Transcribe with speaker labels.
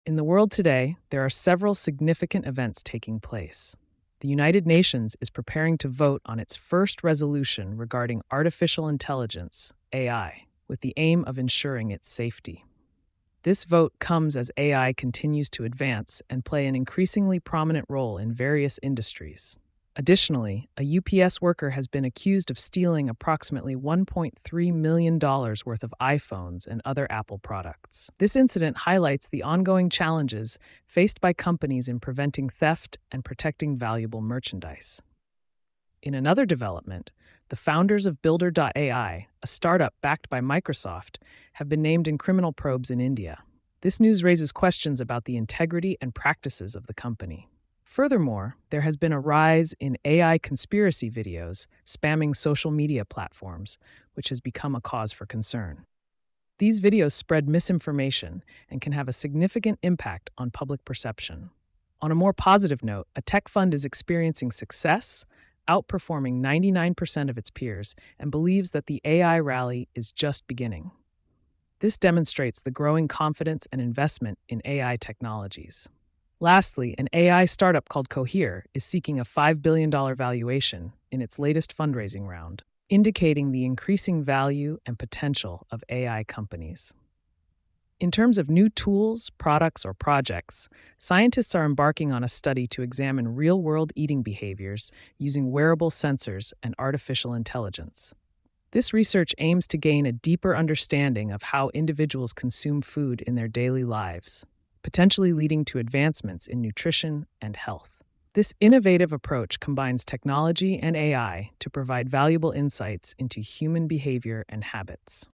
Speaker 1: In the world today, there are several significant events taking place. The United Nations is preparing to vote on its first resolution regarding artificial intelligence, AI, with the aim of ensuring its safety. This vote comes as AI continues to advance and play an increasingly prominent role in various industries. Additionally, a UPS worker has been accused of stealing approximately $1.3 million worth of iPhones and other Apple products. This incident highlights the ongoing challenges faced by companies in preventing theft and protecting valuable merchandise. In another development, the founders of Builder.ai, a startup backed by Microsoft, have been named in criminal probes in India. This news raises questions about the integrity and practices of the company. Furthermore, there has been a rise in AI conspiracy videos spamming social media platforms, which has become a cause for concern. These videos spread misinformation and can have a significant impact on public perception. On a more positive note, a tech fund is experiencing success, outperforming 99% of its peers, and believes that the AI rally is just beginning. This demonstrates the growing confidence and investment in AI technologies. Lastly, an AI startup called Cohere is seeking a $5 billion valuation in its latest fundraising round, indicating the increasing value and potential of AI companies. In terms of new tools, products, or projects, scientists are embarking on a study to examine real world eating behaviors using wearable sensors and artificial intelligence. This research aims to gain a deeper understanding of how individuals consume food in their daily lives, potentially leading to advancements in nutrition and health. This innovative approach combines technology and AI to provide valuable insights into human behavior and habits.